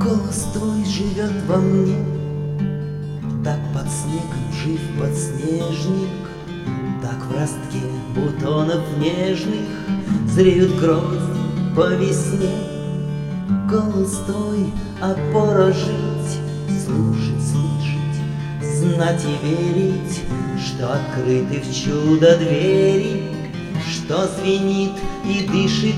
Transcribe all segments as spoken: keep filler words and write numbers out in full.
Голос твой живет во мне, так под снегом жив подснежник, так в ростке бутонов нежных зреют грозди по весне. Голос твой — опора жить, слушать, слышать, знать и верить, что открыты в чудо двери, что звенит и дышит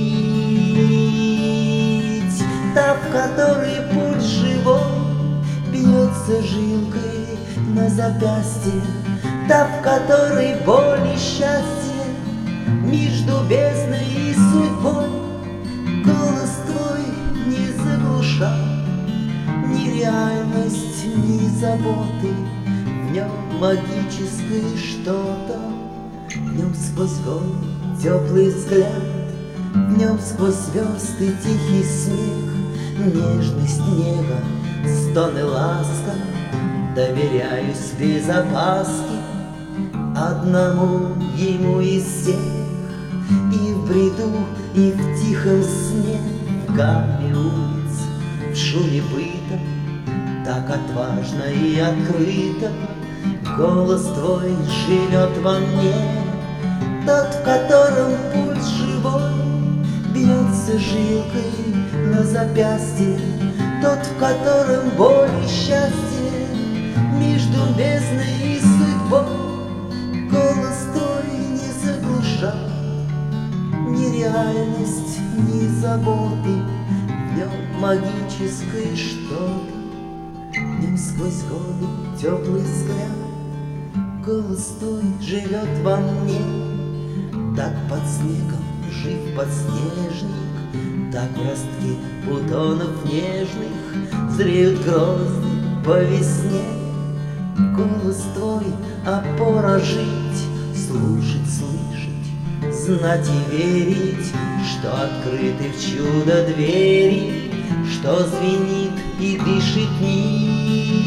нить, та, в которой путь живой бьется жилкой на запястье, та, в которой боль и счастье между бездной и судьбой. Голос твой не заглушал ни реальность, ни заботы, в нем магическое что-то, в нем сквозь год теплый взгляд, в нем сквозь звезды тихий смех, нежность нега, стоны ласка. Доверяюсь без опаски одному ему из всех, и в бреду, и в тихом сне, в гамме улиц, в шуме быта, так отважно и открыто голос твой живет во мне, тот, в котором пульс живой бьется жилкой на запястье, тот, в котором боль и счастье между бездной и судьбой. Голос твой не заглушал ни реальность, ни заботы, в нем магическое что-то, в нем сквозь годы теплый взгляд. Голос твой живет во мне, так под снегом жив подснежник, так в ростке бутонов нежных зреют грозди по весне. Голос твой — опора жить, слушать, слышать, знать и верить, что открыты в чудо двери, что звенит и дышит нить,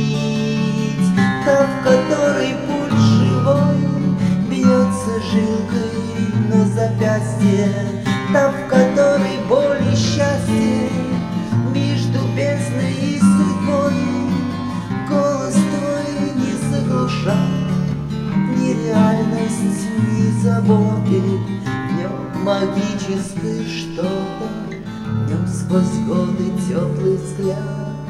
та, в которой пульс живой бьется жилкой на запястье, та, в которой боль и счастье между бездной и судьбой. Голос твой не заглушал ни реальность, ни заботы, в нем магическое что-то, в нем сквозь годы теплый взгляд.